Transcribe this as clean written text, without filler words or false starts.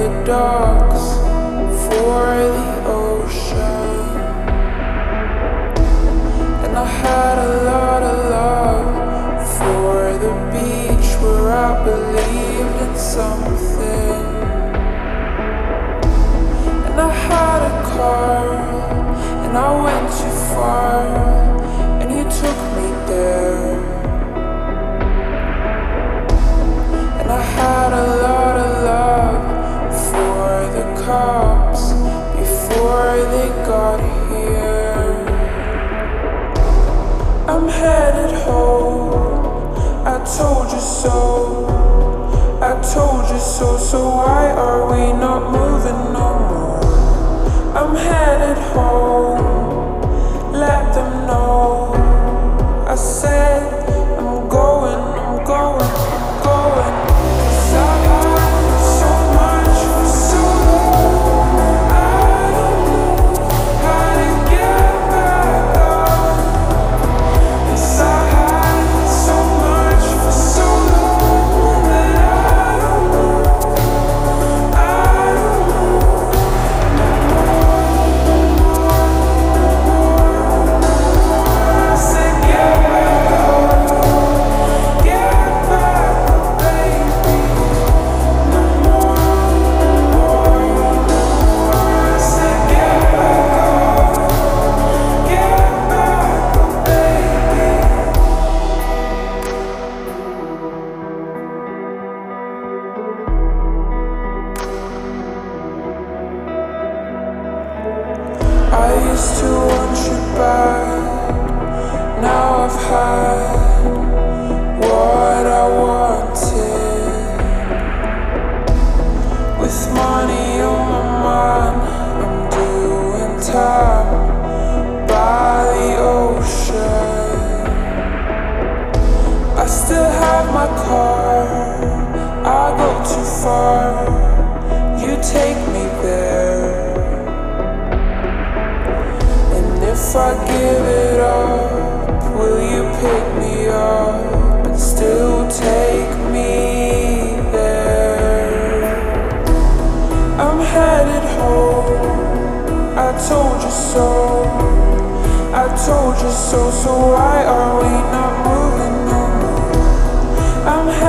the docks for the ocean. And I had a lot of love for the beach where I believed in something. And I had a car and I went too far and you took me there. And I had a lot of love for the cops before they got here. I'm headed home, I told you so, I told you so, so why are we not moving no more? I'm headed home, let them know. I said I'm going, I'm going, I'm going. 'Cause I had so much for so long, I don't know how to get back up. 'Cause I had so much for so long that I don't know, I don't know. I said get back up, baby. No more, I said get back up, baby. I used to want you back, now I've had what I wanted. With money on my mind, I'm doing time by the ocean. I still have my car, I go too far, you take me there. And if I give it up, will you pick me up and still take me there? I'm headed home, I told you so, I told you so, so why are we not moving no more? I'm